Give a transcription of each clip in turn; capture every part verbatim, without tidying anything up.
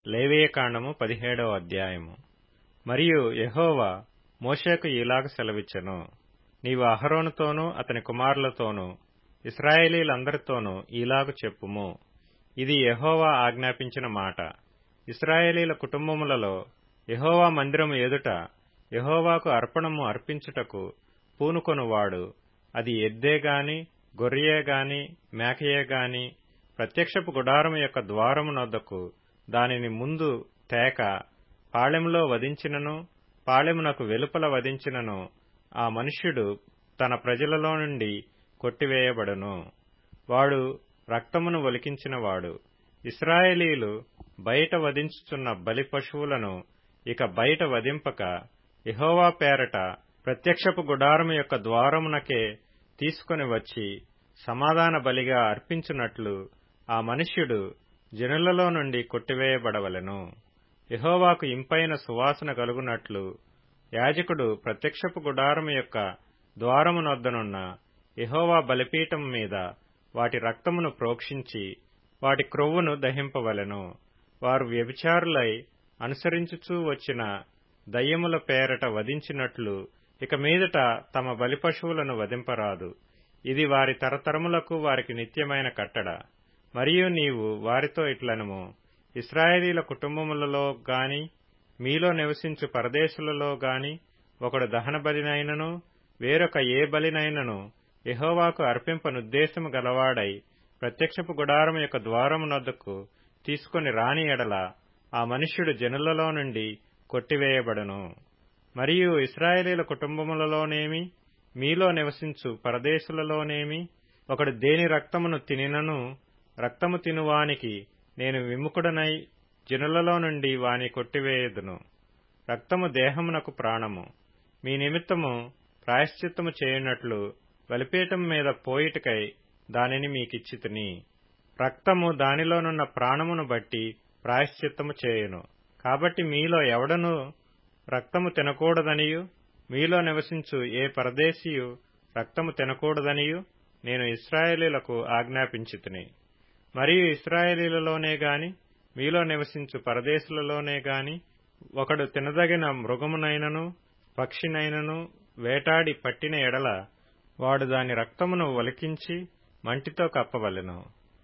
లేవియకాండము పదిహేడవ అధ్యాయము. మరియు యెహోవా మోషేకు ఇలాగ సెలవిచ్చెను, నీవు అహరోనుతోనూ అతని కుమారులతోనూ ఇశ్రాయేలీలందరితోనూ ఇలాగ చెప్పుము, ఇది యెహోవా ఆజ్ఞాపించిన మాట. ఇశ్రాయేలీల కుటుంబములలో యెహోవా మందిరము ఎదుట యెహోవాకు అర్పణము అర్పించుటకు పూనుకొనువాడు, అది ఎద్దే గాని గొర్రెయే గాని మేకయే గాని, ప్రత్యక్షపు గుడారము యొక్క ద్వారము నొద్దకు దానిని ముందు తేక పాళెములో వధించినను పాళెమునకు వెలుపల వధించినను ఆ మనుష్యుడు తన ప్రజలలో నుండి కొట్టివేయబడును. వాడు రక్తమును ఒలికించినవాడు. ఇశ్రాయేలీలు బయట వధించుచున్న బలి పశువులను ఇక బయట వధింపక యెహోవా పేరట ప్రత్యక్షపు గుడారము యొక్క ద్వారమునకే తీసుకొని వచ్చి సమాధాన బలిగా అర్పించునట్లు ఆ మనుష్యుడు జనులలో నుండి కొట్టివేయబడవలెను. యెహోవాకు ఇంపైన సువాసన కలుగునట్లు యాజకుడు ప్రత్యక్షపు గుడారము యొక్క ద్వారమునొద్దనున్న యెహోవా బలిపీఠం మీద వాటి రక్తమును ప్రోక్షించి వాటి క్రొవ్వును దహింపవలెను. వారు వ్యభిచారులై అనుసరించుచూ వచ్చిన దయ్యముల పేరట వధించినట్లు ఇక మీదట తమ బలిపశువులను వధింపరాదు. ఇది వారి తరతరములకు వారికి నిత్యమైన కట్టడ. మరియు నీవు వారితో ఇట్లనుము, ఇశ్రాయేలీల కుటుంబములలో గాని మీలో నివసించు పరదేశులలో గాని ఒకడు దహన బలినైనను వేరొక ఏ బలినైనను యెహోవాకు అర్పింపనుద్దేశము గలవాడై ప్రత్యక్షపు గుడారము యొక్క ద్వారమునొద్దకు తీసుకొని రాని ఎడల ఆ మనుష్యుడు జనులలో నుండి కొట్టివేయబడును. మరియు ఇశ్రాయేలీల కుటుంబములలోనేమి మీలో నివసించు పరదేశులలోనేమి ఒకడు దేని రక్తమును తినినను రక్తము తినువానికి నేను విముఖుడనై జనులలో నుండి వాని కొట్టివేయుదును. రక్తము దేహమునకు ప్రాణము. మీ నిమిత్తము ప్రాయశ్చిత్తము చేయునట్లు బలిపీఠం మీద పోయిటకై దానిని మీకిచ్చితిని. రక్తము దానిలోనున్న ప్రాణమును బట్టి ప్రాయశ్చిత్తము చేయును. కాబట్టి మీలో ఎవడనూ రక్తము తినకూడదనియు మీలో నివసించు ఏ పరదేశీయు రక్తము తినకూడదనియు నేను ఇశ్రాయేలీలకు ఆజ్ఞాపించితిని. మరియు ఇశ్రాయేలీలలోనే గాని మీలో నివసించు పరదేశులలోనే గాని ఒకడు తినదగిన మృగమునైనను పక్షినైనను వేటాడి పట్టిన ఎడల వాడు దాని రక్తమును ఒలికించి మంటితో కప్పవలెను.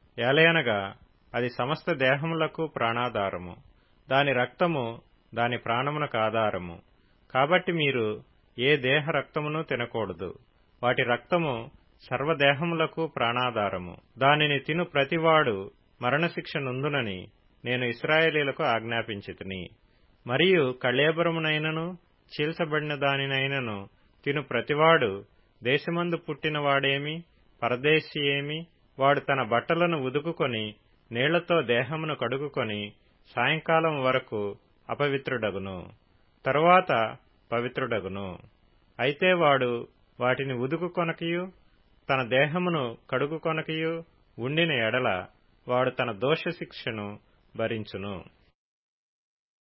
ఏలయనగా అది సమస్త దేహములకు ప్రాణాధారము. దాని రక్తము దాని ప్రాణమునకు ఆధారము. కాబట్టి మీరు ఏ దేహ రక్తమును తినకూడదు. వాటి రక్తము సర్వదేహములకు ప్రాణాధారము. దానిని తిను ప్రతివాడు మరణశిక్ష నుందునని నేను ఇశ్రాయేలీలకు ఆజ్ఞాపించితిని. మరియు కళేబరమునైనను చీల్చబడిన దానినైనను తిను ప్రతివాడు దేశమందు పుట్టినవాడేమి పరదేశి ఏమి వాడు తన బట్టలను ఉదుకుకొని నీళ్లతో దేహమును కడుగుకొని సాయంకాలం వరకు అపవిత్రుడగును. తరువాత పవిత్రుడగును. అయితే వాడు వాటిని ఉదుకుకొనకయు తన దేహమును కడుగుకొనకయు ఉండిన ఎడల వాడు తన దోషశిక్షను భరించును.